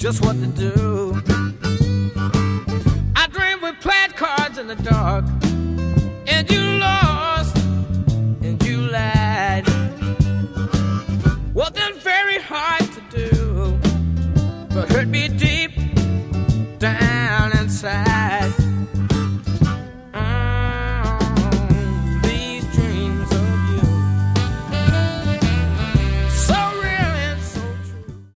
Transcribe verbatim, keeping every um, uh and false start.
just what to do. I dreamed we played cards in the dark, and you lost, and you lied. Wasn't very hard to do, but hurt me